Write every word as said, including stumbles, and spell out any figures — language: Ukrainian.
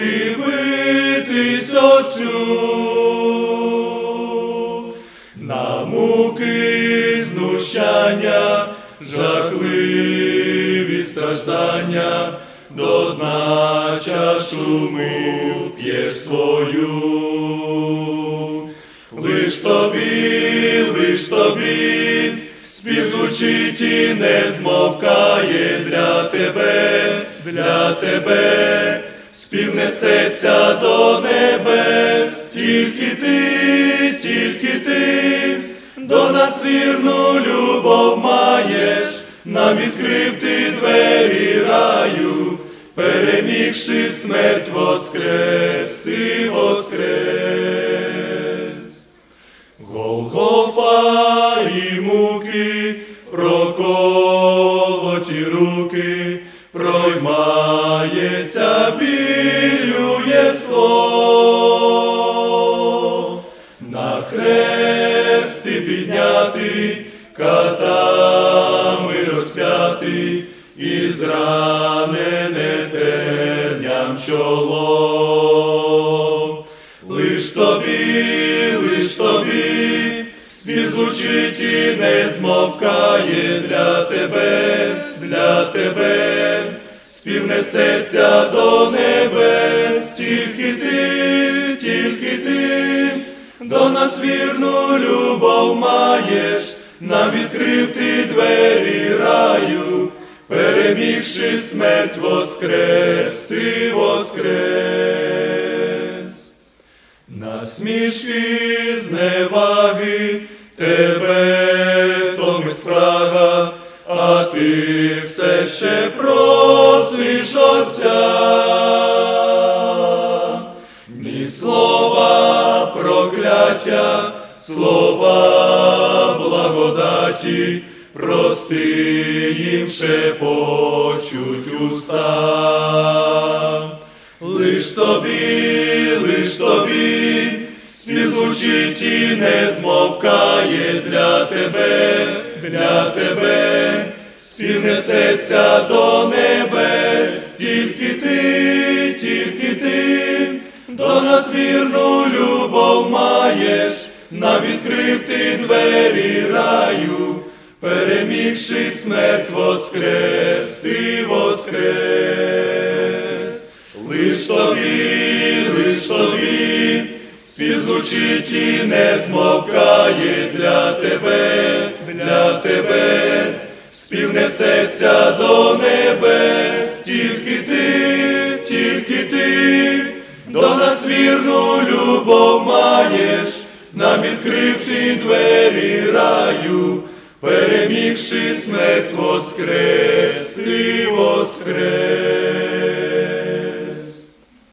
подивитись Отцю на муки, знущання, жахливі страждання, до дна чашу мил п'єш свою. Лиш тобі, лиш тобі, спів звучить і не змовкає для тебе, для тебе. Спів несеться до небес, тільки ти, тільки ти, до нас вірну любов маєш, нам відкрив ти двері раю, перемігши смерть воскрес, ти воскрес. Голгофа і муки, проколоті руки, проймається біллю єство. На хрести піднятий, катами розп'ятий, і зранене терням чоло. Лиш тобі, лиш тобі, спів звучить і не змовкає для тебе, для тебе. Спів несеться до небес, тільки ти, тільки ти, до нас вірну любов маєш, нам відкрив ти двері раю, перемігши смерть воскрес, ти воскрес. Насмішки, зневаги, тебе томить спрага, а ти все ще просиш Отця. Ні слова прокляття, слова благодаті, прости їм шепочуть уста. Лиш тобі, лиш тобі, спів звучить і не змовкає для тебе, для тебе. Спів несеться до небес, тільки ти, тільки ти, до нас вірну любов маєш, нам відкрив ти двері раю, перемігши смерть воскрес, ти воскрес. Лиш тобі, лиш тобі, спів звучить і не змовкає для тебе, для тебе. Спів несеться до небес, тільки ти, тільки ти, до нас вірну любов маєш, нам відкрив ти двері раю, перемігши смерть воскрес, ти воскрес.